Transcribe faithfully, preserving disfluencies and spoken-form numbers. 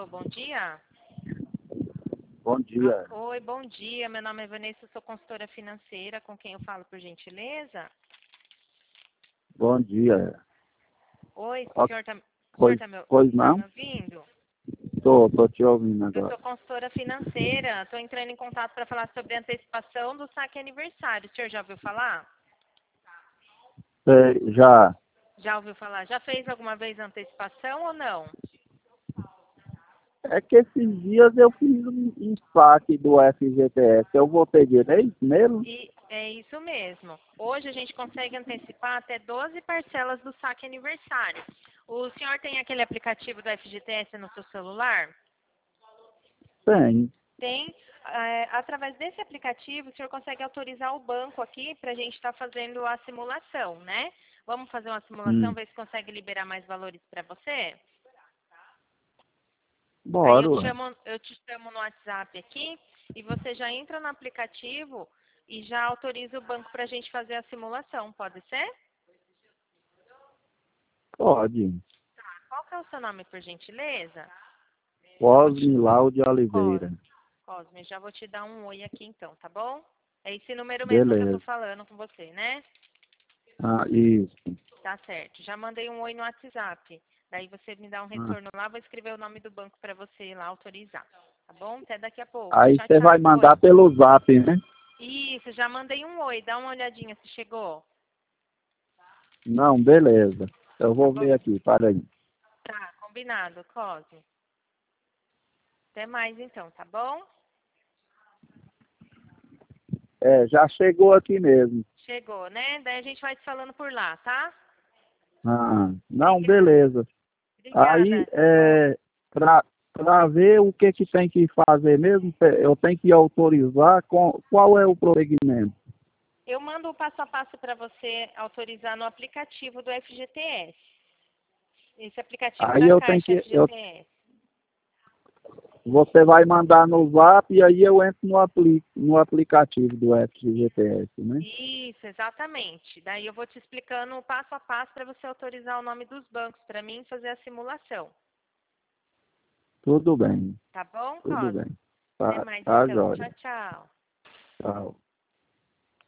Alô, bom dia. Bom dia. Ah, oi, bom dia. Meu nome é Vanessa, sou consultora financeira. Com quem eu falo, por gentileza? Bom dia. Oi, Ó, o senhor está Pois, tá me, pois tá não? me ouvindo? Tô, tô te ouvindo Eu sou agora. consultora financeira. Estou entrando em contato para falar sobre a antecipação do saque aniversário. O senhor já ouviu falar? Sei, já. Já ouviu falar? Já fez alguma vez antecipação ou não? É que esses dias eu fiz um, um saque do F G T S. Eu vou ter direito mesmo? E é isso mesmo. Hoje a gente consegue antecipar até doze parcelas do saque aniversário. O senhor tem aquele aplicativo do F G T S no seu celular? Tem. Tem. É, através desse aplicativo, o senhor consegue autorizar o banco aqui para a gente estar fazendo a simulação, né? Vamos fazer uma simulação, Hum. ver se consegue liberar mais valores para você? Aí Bora, eu te ué. chamo, eu te chamo no WhatsApp aqui e você já entra no aplicativo e já autoriza o banco para a gente fazer a simulação, pode ser? Pode. Qual que é o seu nome, por gentileza? Cosme Lau de Oliveira. Cosme. Cosme, já vou te dar um oi aqui então, tá bom? É esse número mesmo que eu tô Beleza. falando com você, né? Ah, isso. Tá certo. Já mandei um oi no WhatsApp. Daí você me dá um Ah. retorno lá, vou escrever o nome do banco para você ir lá autorizar. Tá bom? Até daqui a pouco. Aí Tchau, você vai tchau. mandar Oi. pelo zap, né? Isso, já mandei um oi. Dá uma olhadinha se chegou. Não, beleza. Eu Tá vou bom? ver aqui, para aí. Tá, combinado, Cosme. Até mais então, tá bom? É, já chegou aqui mesmo. Chegou, né? Daí a gente vai se falando por lá, tá? Ah, não, Obrigada. beleza. Aí, Obrigada. Oi. é, para ver o que, que tem que fazer mesmo, eu tenho que autorizar, com, qual é o procedimento? Eu mando o passo a passo para você autorizar no aplicativo do F G T S. Esse aplicativo Aí da eu tenho Caixa que, eu, F G T S. você vai mandar no zap e aí eu entro no, apli, no aplicativo do F G T S, né? Isso, exatamente. Daí eu vou te explicando o passo a passo para você autorizar o nome dos bancos para mim fazer a simulação. Tudo bem, Tá bom, tudo Cosme? bem. Até Tá, mais tá então. Tchau, jóia. tchau. Tchau.